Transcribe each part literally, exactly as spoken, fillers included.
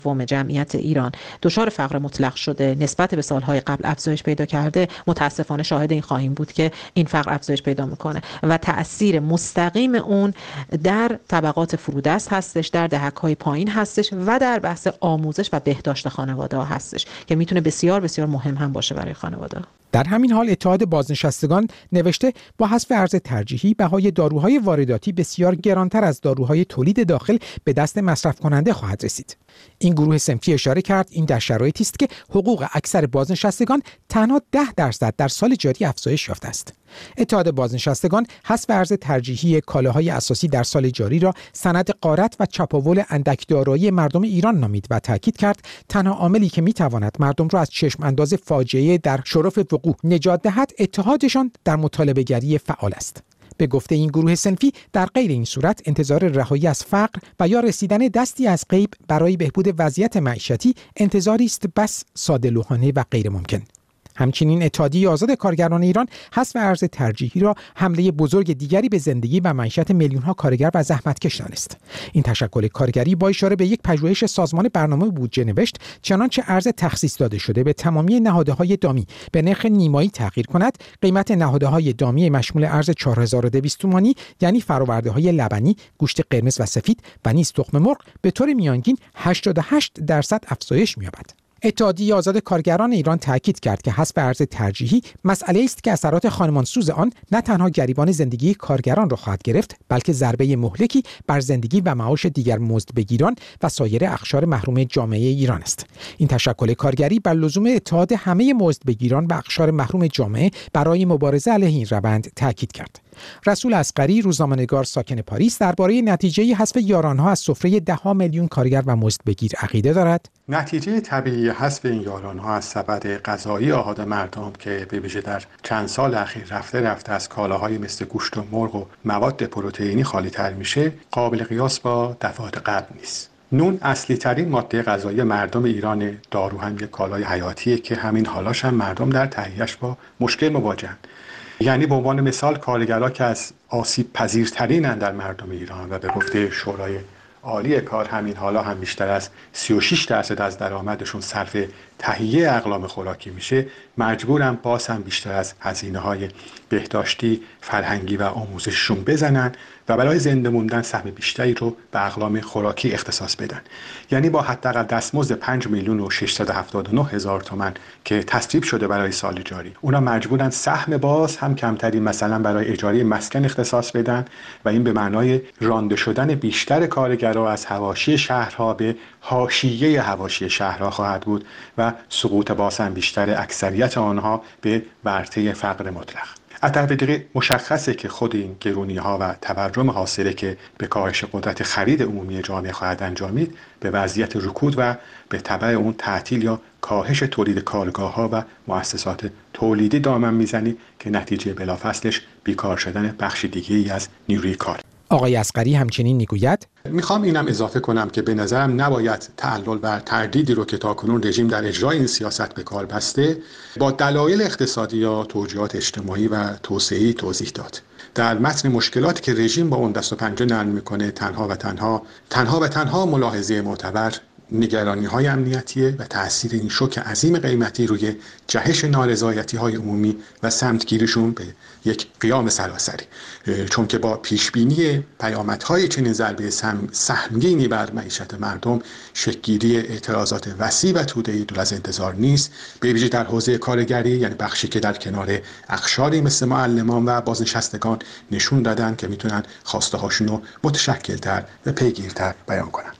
سوم جمعیت ایران دچار فقر مطلق شده، نسبت به سالهای قبل افزایش پیدا کرده، متاسفانه شاهد این خواهیم بود که این فقر افزایش پیدا میکنه و تأثیر مستقیم اون در طبقات فرودست هستش، در دهک‌های پایین هستش و در بحث آموزش و بهداشت خانواده ها هستش که میتونه بسیار بسیار مهم هم باشه برای خانواده. در همین حال اتحاد بازنشستگان نوشته با حذف ارز ترجیحی بهای داروهای وارداتی بسیار گرانتر از داروهای تولید داخل به دست مصرف کننده خواهد رسید. این گروه صنفی اشاره کرد این در شرایطی است که حقوق اکثر بازنشستگان تنها ده درصد در سال جاری افزایش یافته است. اتحاد بازنشستگان حذف ارز ترجیحی کالاهای اساسی در سال جاری را سند غارت و چپاول اندک دارایی مردم ایران نامید و تاکید کرد تنها عاملی که میتواند مردم را از چشم انداز فاجعه در شرف وقوع نجات دهد اتحادشان در مطالبه گری فعال است. به گفته این گروه صنفی در غیر این صورت انتظار رهایی از فقر و یا رسیدن دستی از غیب برای بهبود وضعیت معیشتی انتظاری است بس ساده‌لوحانه و غیر ممکن. همچنین اتحادیه آزاد کارگران ایران حذف ارز ترجیحی را حمله بزرگ دیگری به زندگی و معیشت میلیون‌ها کارگر و زحمتکش دانست. این تشکل کارگری با اشاره به یک پژوهش سازمان برنامه بودجه نوشت چنانچه ارز تخصیص داده شده به تمامی نهادهای دامی به نرخ نیمایی تغییر کند، قیمت نهادهای دامی مشمول ارز چهار هزار و دویست تومانی یعنی فرآورده‌های لبنی، گوشت قرمز و سفید و نیز تخم مرغ به طور میانگین هشتاد و هشت درصد افزایش می‌یابد. اتحادیه آزاد کارگران ایران تاکید کرد که حذف ارز ترجیحی مسئله است که اثرات خانمانسوز آن نه تنها گریبان زندگی کارگران را خواهد گرفت، بلکه ضربه مهلکی بر زندگی و معاش دیگر مزدبگیران و سایر اقشار محروم جامعه ایران است. این تشکل کارگری بر لزوم اتحاد همه مزدبگیران و اقشار محروم جامعه برای مبارزه علیه این روند تاکید کرد. رسول اصغری روزنامه‌نگار ساکن پاریس درباره نتیجه حذف یارانها از سفره ده ها میلیون کارگر و مزدبگیر عقیده دارد. نتیجه طبیعی حذف این یارانها از سبد غذایی آحاد مردم که به ویژه در چند سال اخیر رفته رفته از کالاهای مثل گوشت و مرغ و مواد پروتئینی خالی تر میشه قابل قیاس با دفعات قبل نیست. نون اصلی ترین ماده غذایی مردم ایران، دارو هم یک کالای حیاتیه که همین حالاش هم مردم در تهیه‌اش با مشکل مواجهن. یعنی به عنوان مثال کارگرها که از آسیب پذیرترینن در مردم ایران و به گفته شورای عالی کار همین حالا هم بیشتر از سی و شش درصد از درآمدشون صرف تهیه اقلام خوراکی میشه، مجبورن باز هم بیشتر از هزینه‌های بهداشتی، فرهنگی و آموزششون بزنن و برای زنده موندن سهم بیشتری رو به اقلام خوراکی اختصاص بدن. یعنی با حداقل دستمزد پنج میلیون و ششصد و هفتاد و نه هزار تومان که تصویب شده برای سال جاری، اونا مجبورن سهم باز هم کمتری مثلا برای اجاره مسکن اختصاص بدن و این به معنای رانده شدن بیشتر کارگرها از حواشی شهرها به حاشیه حواشی شهرها خواهد بود و سقوط باز هم بیشتر اکثریت آنها به ورطه فقر مطلق. از طرف دیگه مشخصه که خود این گرونی‌ها و تورم حاصله که به کاهش قدرت خرید عمومی جامعه خواهد انجامید به وضعیت رکود و به تبع اون تعطیل یا کاهش تولید کارگاه‌ها و مؤسسات تولیدی دامن میزنی که نتیجه بلافاصلش بیکار شدن بخش دیگه‌ای از نیروی کار. آقای اصغری همچنین میگوید میخوام اینم اضافه کنم که به نظرم نباید تعلل بر تردیدی رو که تاکنون رژیم در اجرای این سیاست به کار بسته با دلایل اقتصادی یا توجیهات اجتماعی و توسعه‌ای توضیح داد. در متن مشکلاتی که رژیم با اون دست و پنجه نرم میکنه تنها و تنها تنها و تنها ملاحظه معتبر نگرانی‌های امنیتیه و تأثیر این شوک عظیم قیمتی روی جهش نارضایتی‌های عمومی و سمتگیریشون به یک قیام سراسری، چون که با پیشبینی پیامدهای چنین ضربه سهمگینی بر معیشت مردم شکل‌گیری اعتراضات وسیع و توده‌ای دور از انتظار نیست، به ویژه در حوزه کارگری، یعنی بخشی که در کنار اقشاری مثل معلمان و بازنشستگان نشون دادن که میتونن خواسته هاشون رو متشکل‌تر و پیگیرتر بیان کنن.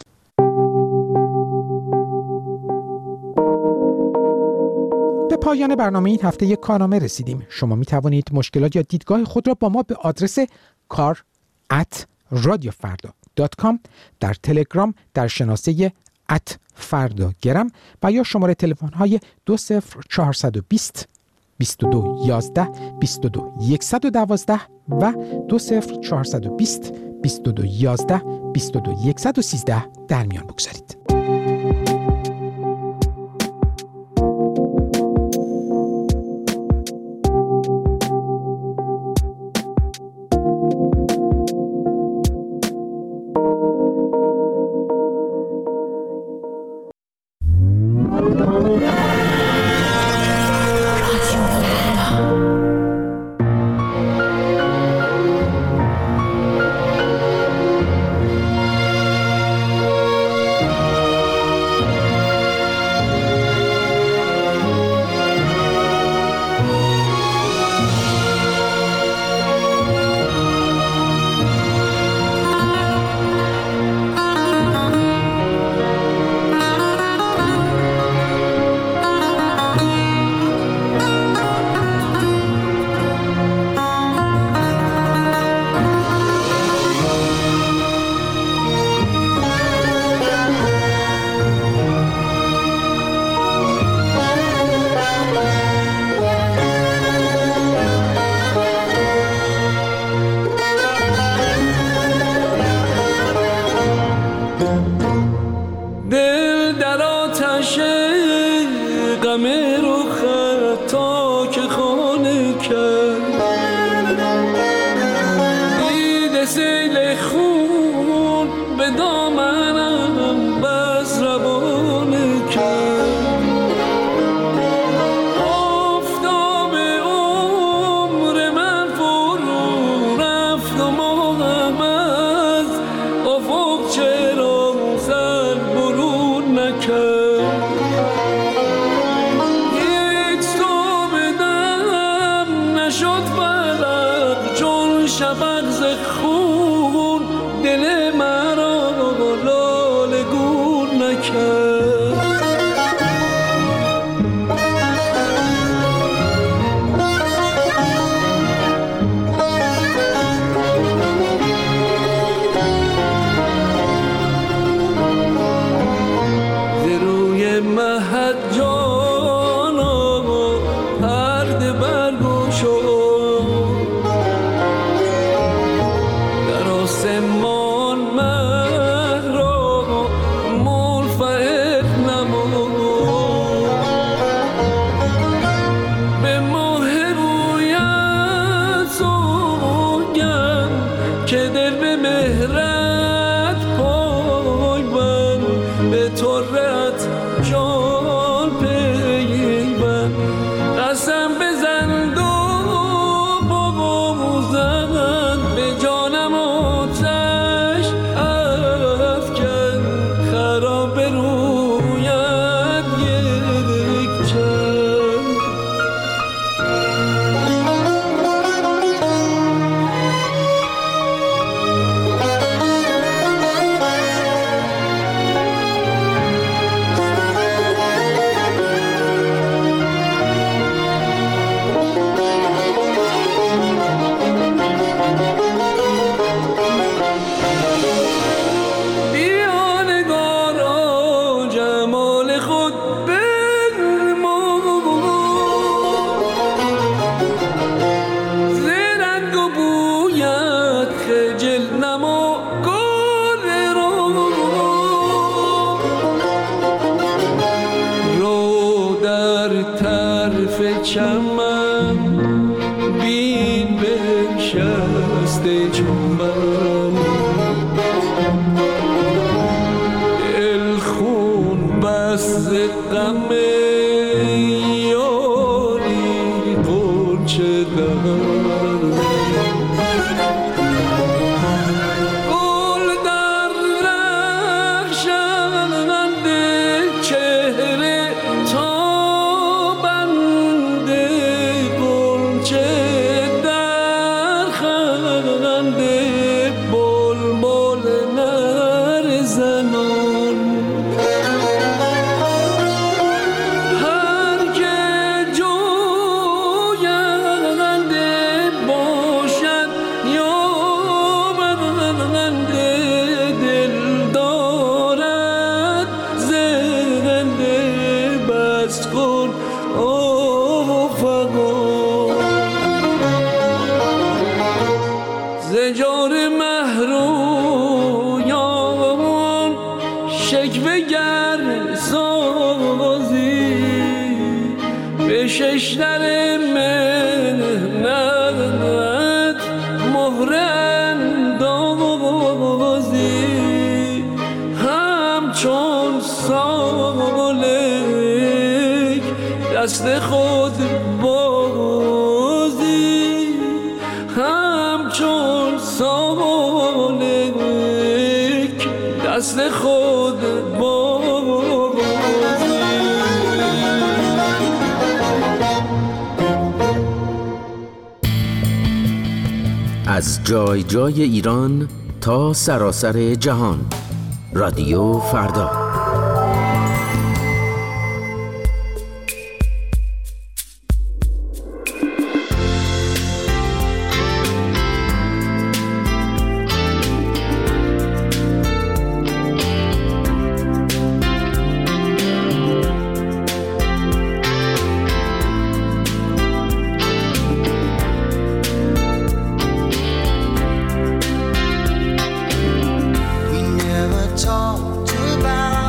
به پایان برنامه این هفته یک کارنامه رسیدیم. شما می توانید مشکلات یا دیدگاه خود را با ما به آدرس کار ات رادیو فردا دات کام در تلگرام در شناسه ات فردا گرم و یا شماره تلفن های دو صفر چهارصد و بیست بیست و دو یازده بیست و دو صد و دوازده و دو صفر چهارصد و بیست بیست و دو یازده بیست و دو صد و سیزده در میان بگذارید. آتش غم رخت تا که خانه کرد، دیده سیل خون به دامنم بس روانه کرد. آفتاب عمر من فرو رفت و ماهم از افق چرا سر برون نکرد. هیچ تو به دم نشد فلق چون شفق ز خون دل مرا لاله گون نکرد. ز روی مهد جانا پرده برگشاد، در آسمان مه را مرفع نمود. به ماه رویت سوگند که دل به مهرت پای بند، به طرت جان پیوند. قسم بزند و بگوزند به جانم آتش افکن، خراب رویت یک چند. بیا نگارا جمال خود بنمود، ز رنگ و بویت خجل نما گل رو. رو در طرف چمن بین بنشسته چون من، دل خون بس ز غم یاری غنچه دارد. گل در رخشنده چهره تابنده، غنچه در خنده بلبل نر زنان. هر که جوینده باشد یا بنده، دل دارد زنده بس کن افقا. ز جور مهرویان شکوه گر سازی، به ششدر مهنت مهر اندازی، همچون سالک دست خود بازی، همچون سالک دست خود بازی. از جای جای ایران تا سراسر جهان، رادیو فردا. Talked about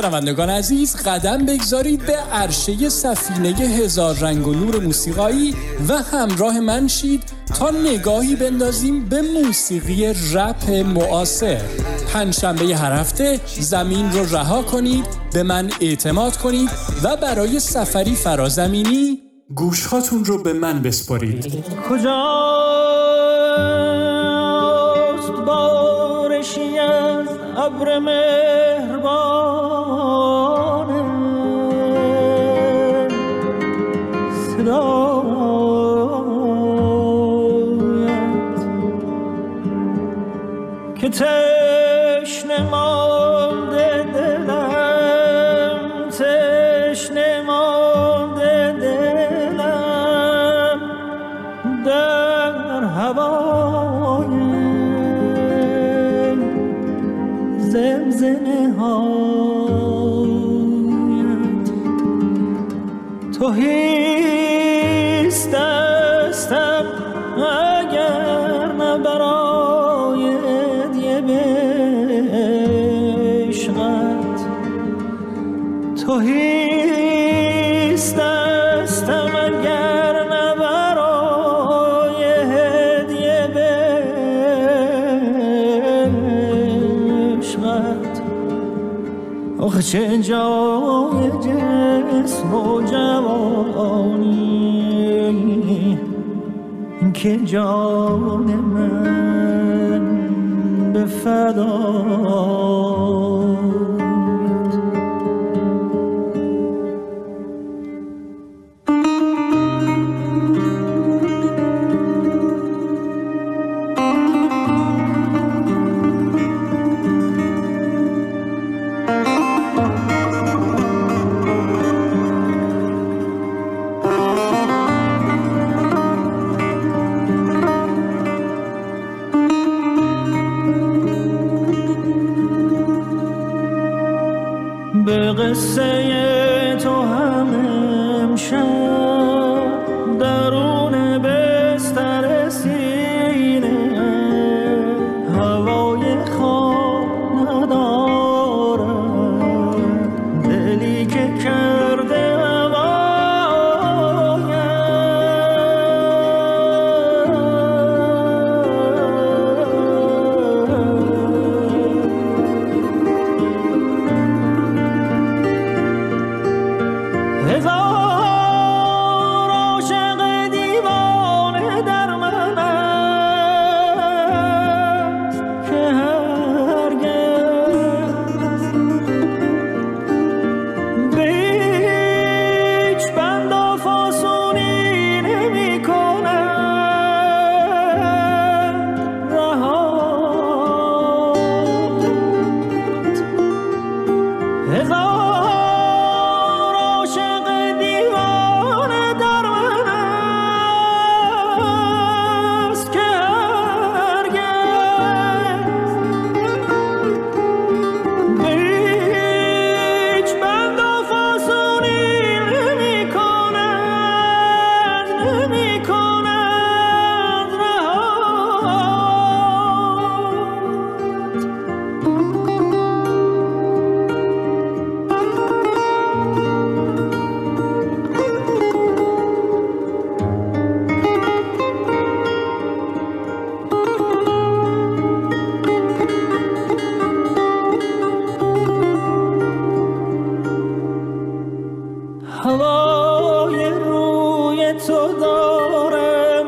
شنوندگان عزیز، قدم بگذارید به عرشه سفینه هزار رنگ و نور موسیقایی و همراه من شید تا نگاهی بندازیم به موسیقی رپ معاصر. پنجشنبه هر هفته زمین رو رها کنید، به من اعتماد کنید و برای سفری فرازمینی گوشهاتون رو به من بسپارید. کجاست بارشی از ابر مهربانه، صدایت که تشنه مانده دلم، تشنه مانده دلم در هوای زمزمه هایت. تهیست دستم اگر نه برای هدیه به عشقت، تهیست دستم اگر نه برای هدیه به عشقت. آخه چه جای جسم و جوانی که جان من به فدایت. به قصه تو هم امشب درون بستر سینه هوای خواب ندارم، دلی که کرده هوای روی تو دارم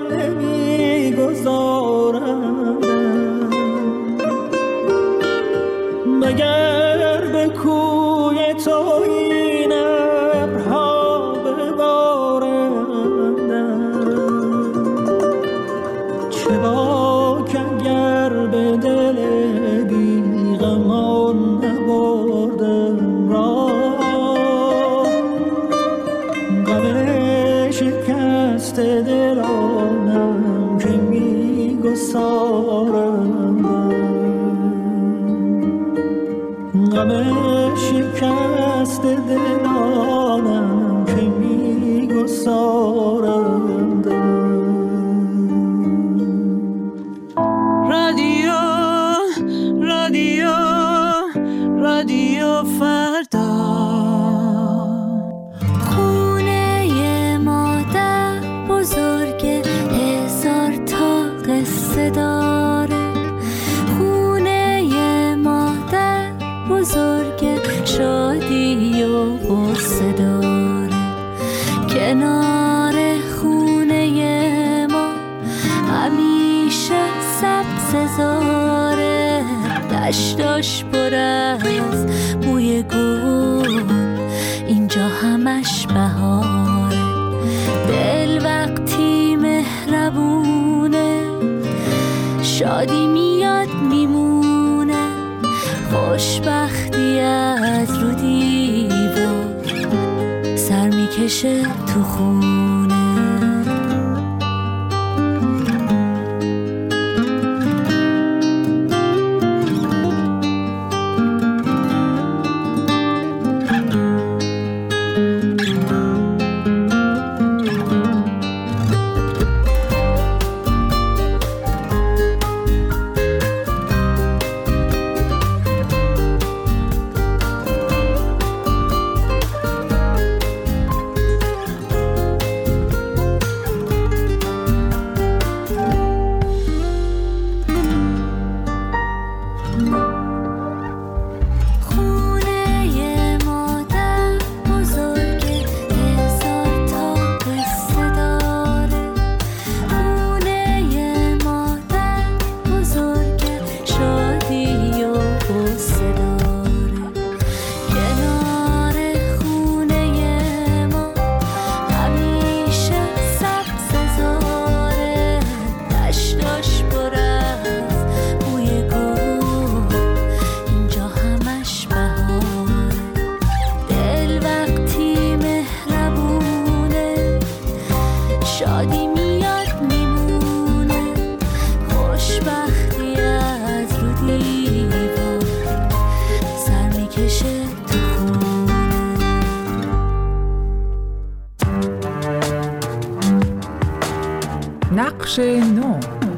نمیگذارم، مگر به کوی تو این ابرها ببارندم. چه باک اگر به دل بیغمان نبردم راه، شکست دلانم که میگسارندم، غم شکست دلانم که میگسارندم. رادیو رادیو رادیو فردا داره. کنار خونه ما همیشه سبز زاره، دشتاش پر از بوی گل، اینجا همش بهاره. دل وقتی مهربونه شادی میاد میمونه، خوشبختی از رو دیوار سر میکشه تو خونه. نقش نو.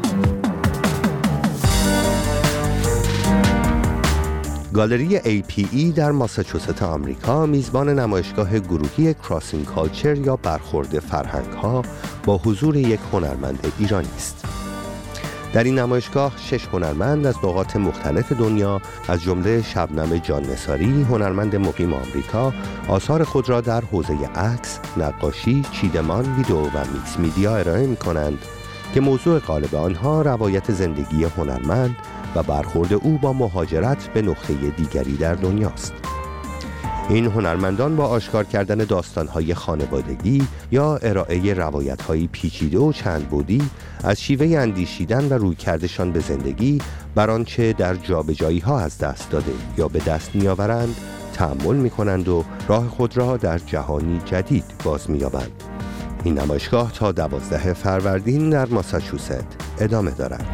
گالری ای پی ای در ماساچوست آمریکا میزبان نمایشگاه گروهی کراسینگ کالچر یا برخورد فرهنگ‌ها با حضور یک هنرمند ایرانی است. در این نمایشگاه شش هنرمند از نقاط مختلف دنیا از جمله شبنم جان نثاری، هنرمند مقیم آمریکا، آثار خود را در حوزه عکس، نقاشی، چیدمان، ویدئو و میکس میدیا ارائه می‌کنند که موضوع غالب آنها روایت زندگی هنرمند و برخورد او با مهاجرت به نقطه دیگری در دنیاست. این هنرمندان با آشکار کردن داستان‌های خانوادگی یا ارائه روایت‌های پیچیده و چند بعدی از شیوه اندیشیدن و رویکردشان به زندگی بر آنچه در جابجایی‌ها از دست داده یا به دست می‌آورند تأمل می‌کنند و راه خود را در جهانی جدید باز می‌یابند. این نمایشگاه تا دوازده فروردین در ماساچوست ادامه دارد.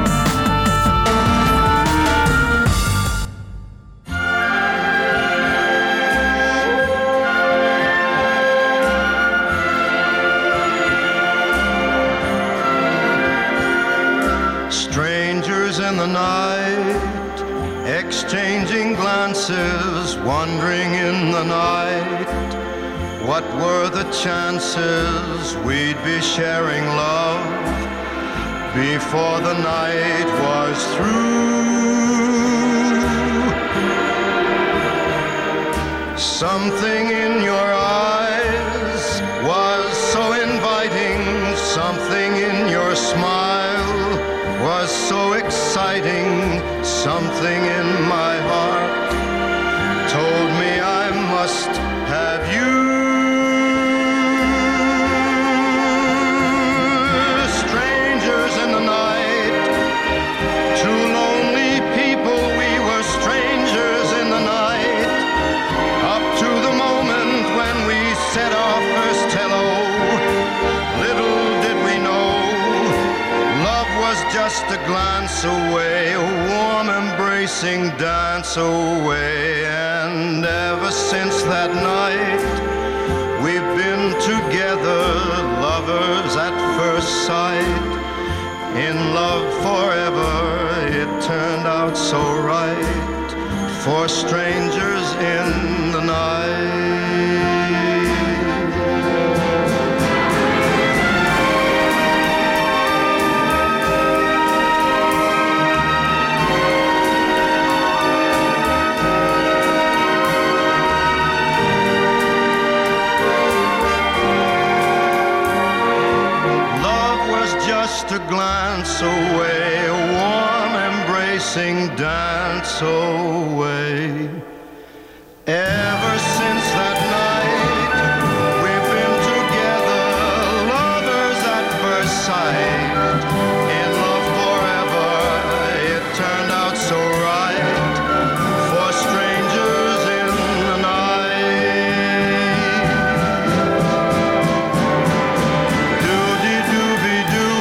Strangers in the night, exchanging glances, wandering in the night. What were the chances we'd be sharing love before the night was through? Something in your eyes was so inviting, something in your smile was so exciting, something in my heart told me I must have you. Strangers in the night, two lonely people, we were strangers in the night, up to the moment when we said our first hello. Little did we know, love was just a glance away, a warm embracing dance away. And ever since that night, we've been together, lovers at first sight. In love forever, it turned out so right, for strangers in the night. away, a warm embracing dance away. Ever since that night, we've been together, lovers at first sight. In love forever, it turned out so right, for strangers in the night. Do-dee-doo-be-doo,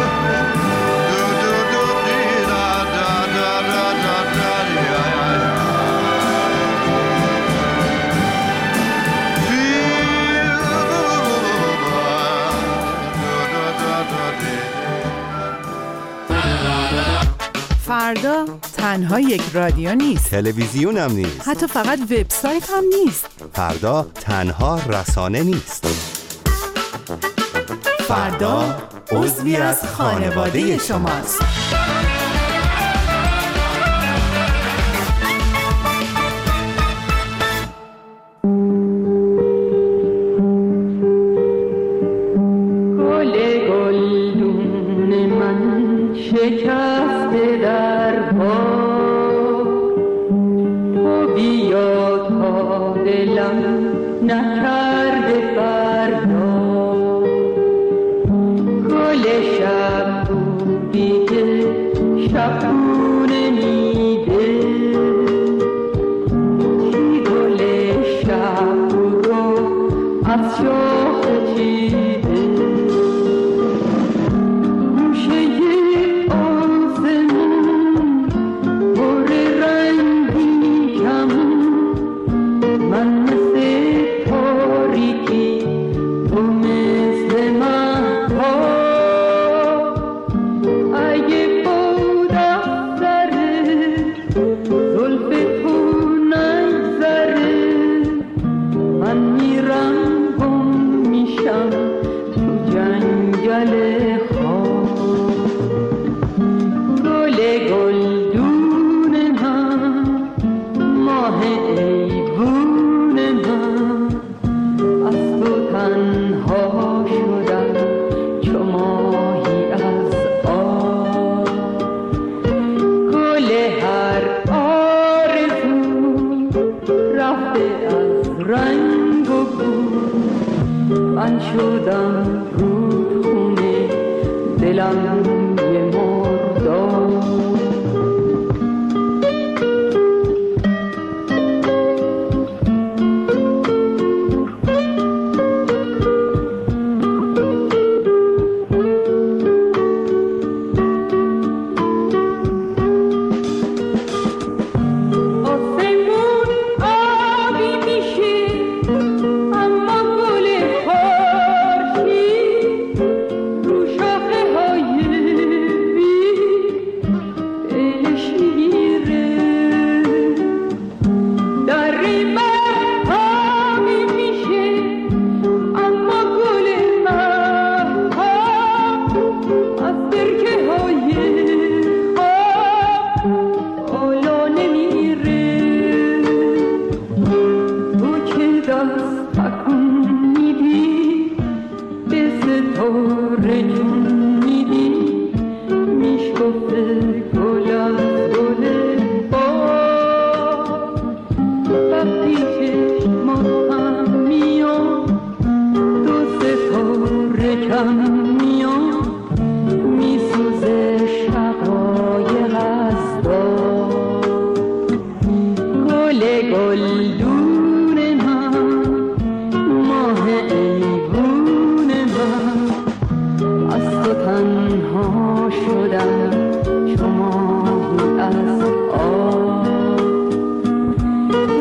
do-do-do-dee-da-da-da-da-da-da-da-da. فردا تنها یک رادیو نیست، تلویزیون هم نیست، حتی فقط وبسایت هم نیست. فردا تنها رسانه نیست. فردا عضوی از خانواده شماست. شکسته در پا تو بیا تا دلم نکرده فردا گل شب بودی که شبونه میده چی گل شب رو از شاخ چیده شدم رودخونه دلم یه مرداد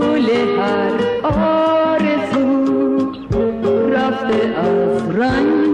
رنگ